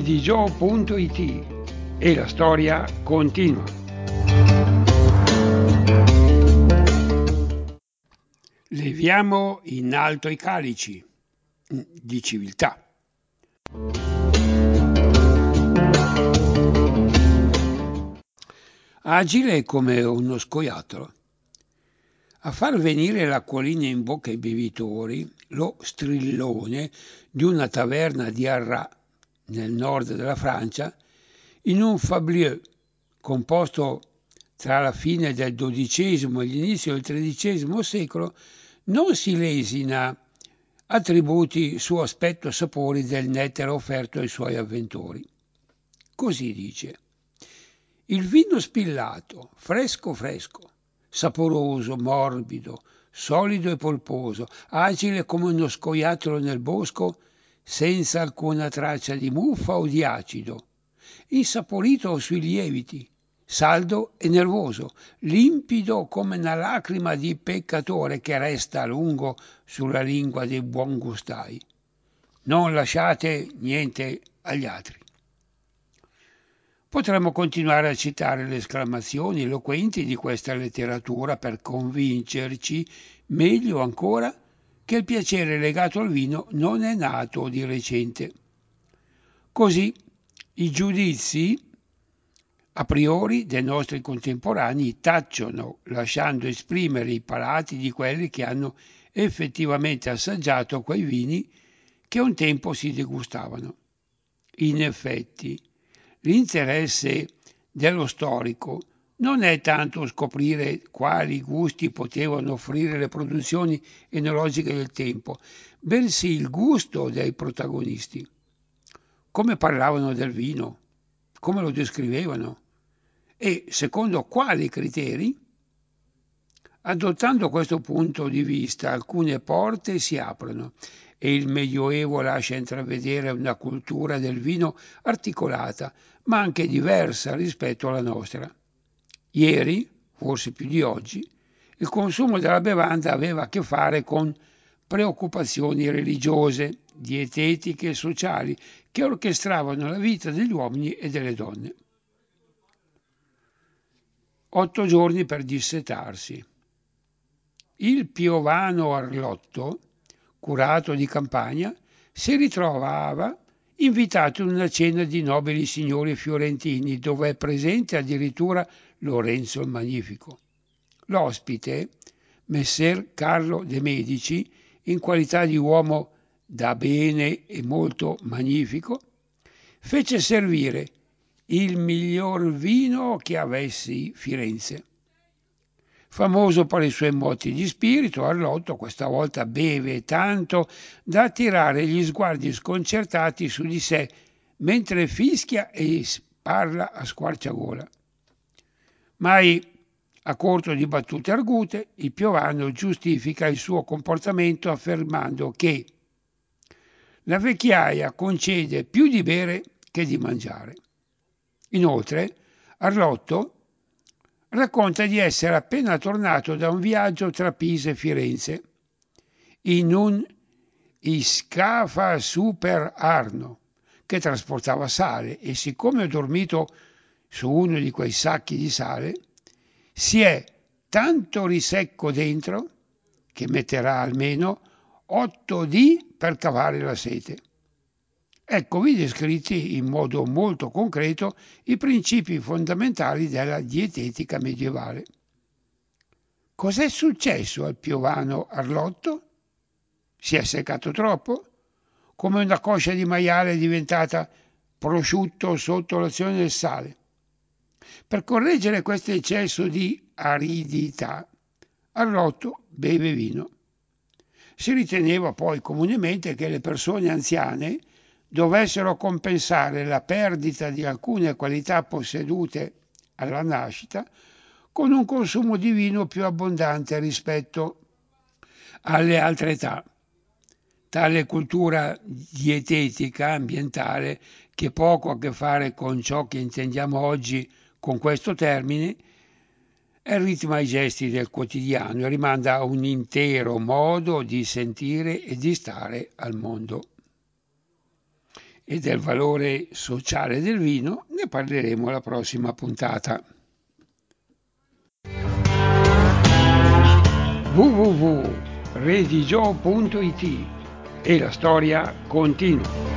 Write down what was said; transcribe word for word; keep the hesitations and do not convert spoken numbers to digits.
edigio punto it e la storia continua. Leviamo in alto i calici di civiltà. Agile come uno scoiattolo. A far venire l'acquolina in bocca ai bevitori, lo strillone di una taverna di Arras, nel nord della Francia, in un fablieu composto tra la fine del dodicesimo e l'inizio del tredicesimo secolo, non si lesina attributi su aspetto e sapori del nettare offerto ai suoi avventori. Così dice: il vino spillato, fresco fresco, saporoso, morbido, solido e polposo, agile come uno scoiattolo nel bosco, senza alcuna traccia di muffa o di acido, insaporito sui lieviti, saldo e nervoso, limpido come una lacrima di peccatore che resta a lungo sulla lingua dei buongustai. Non lasciate niente agli altri. Potremmo continuare a citare le esclamazioni eloquenti di questa letteratura per convincerci, meglio ancora, che il piacere legato al vino non è nato di recente. Così i giudizi a priori dei nostri contemporanei tacciono, lasciando esprimere i palati di quelli che hanno effettivamente assaggiato quei vini che un tempo si degustavano. In effetti, l'interesse dello storico non è tanto scoprire quali gusti potevano offrire le produzioni enologiche del tempo, bensì il gusto dei protagonisti. Come parlavano del vino, come lo descrivevano e secondo quali criteri. Adottando questo punto di vista, alcune porte si aprono e il Medioevo lascia intravedere una cultura del vino articolata, ma anche diversa rispetto alla nostra. Ieri, forse più di oggi, il consumo della bevanda aveva a che fare con preoccupazioni religiose, dietetiche e sociali che orchestravano la vita degli uomini e delle donne. Otto giorni per dissetarsi. Il piovano Arlotto, curato di campagna, si ritrovava invitato in una cena di nobili signori fiorentini, dove è presente addirittura Lorenzo il Magnifico. L'ospite, messer Carlo de' Medici, in qualità di uomo da bene e molto magnifico, fece servire il miglior vino che avessi Firenze. Famoso per i suoi moti di spirito, Arlotto questa volta beve tanto da attirare gli sguardi sconcertati su di sé mentre fischia e parla a squarciagola. Mai a corto di battute argute, il piovano giustifica il suo comportamento affermando che la vecchiaia concede più di bere che di mangiare. Inoltre, Arlotto racconta di essere appena tornato da un viaggio tra Pisa e Firenze in un Iscafa Super Arno che trasportava sale e siccome ha dormito su uno di quei sacchi di sale si è tanto risecco dentro che metterà almeno otto dì per cavare la sete. Eccovi descritti in modo molto concreto i principi fondamentali della dietetica medievale. Cos'è successo al piovano Arlotto? Si è seccato troppo? Come una coscia di maiale diventata prosciutto sotto l'azione del sale? Per correggere questo eccesso di aridità, Arlotto beve vino. Si riteneva poi comunemente che le persone anziane dovessero compensare la perdita di alcune qualità possedute alla nascita con un consumo di vino più abbondante rispetto alle altre età. Tale cultura dietetica ambientale, che poco ha a che fare con ciò che intendiamo oggi con questo termine, ritma i gesti del quotidiano e rimanda a un intero modo di sentire e di stare al mondo. e del valore sociale del vino ne parleremo alla prossima puntata. w w w punto redigio punto it e la storia continua.